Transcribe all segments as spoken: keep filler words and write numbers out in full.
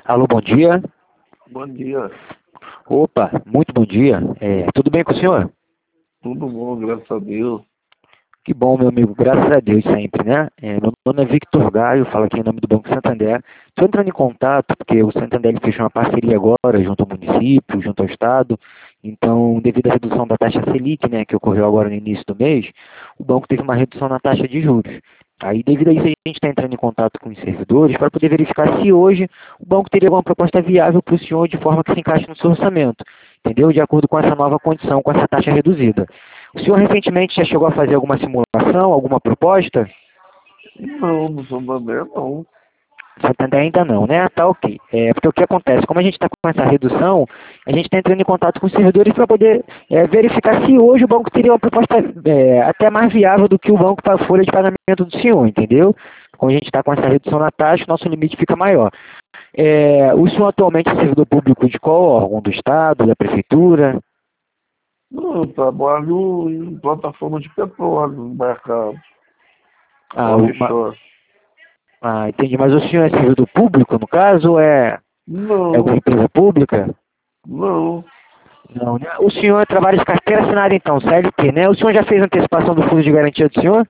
Alô, bom dia. Bom dia. Opa, muito bom dia. É, tudo bem com o senhor? Tudo bom, graças a Deus. Que bom, meu amigo. Graças a Deus sempre, né? É, meu nome é Victor Gaio, falo aqui em nome do Banco Santander. Estou entrando em contato porque o Santander ele fechou uma parceria agora junto ao município, junto ao Estado. Então, devido à redução da taxa Selic, né, que ocorreu agora no início do mês, o banco teve uma redução na taxa de juros. Aí, devido a isso, a gente está entrando em contato com os servidores para poder verificar se hoje o banco teria alguma proposta viável para o senhor de forma que se encaixe no seu orçamento, entendeu? De acordo com essa nova condição, com essa taxa reduzida. O senhor recentemente já chegou a fazer alguma simulação, alguma proposta? Não, no Santander não. Santander ainda não, né? Tá ok. É, porque o que acontece? Como a gente está com essa redução, a gente está entrando em contato com os servidores para poder é, verificar se hoje o banco teria uma proposta é, até mais viável do que o banco para a folha de pagamento do senhor, entendeu? Como a gente está com essa redução na taxa, nosso limite fica maior. É, o senhor atualmente é servidor público de qual órgão? Do Estado, da Prefeitura? Não, eu trabalho em plataforma de petróleo no mercado. Ah, o- ma- Offshore. ah, entendi. Mas o senhor é servidor público, no caso, ou é, é alguma Não, empresa pública? não. Não, né? O senhor trabalha de carteira assinada então, C L T, né? O senhor já fez antecipação do fundo de garantia do senhor?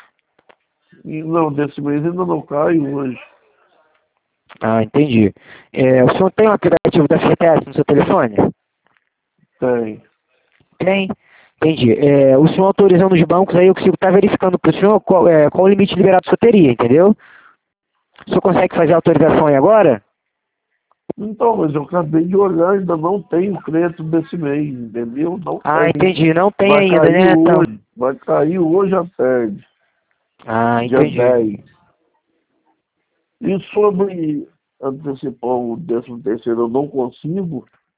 E não, desse mês ainda não cai hoje. Ah, entendi. É, o senhor tem um aplicativo da F G T S no seu telefone? Tem. Tem? Entendi. É, o senhor autorizando os bancos aí, eu consigo estar verificando para o senhor qual, é, qual o limite liberado que o senhor teria, entendeu? O senhor consegue fazer a autorização aí agora? Então, mas eu acabei de olhar, ainda não tenho crédito desse mês, entendeu? Não Ah, tem. entendi. Não tem Vai ainda, cair né? Então. hoje. Vai cair hoje à tarde, Ah, dia entendi. dez. E sobre antecipar o décimo terceiro, eu não consigo.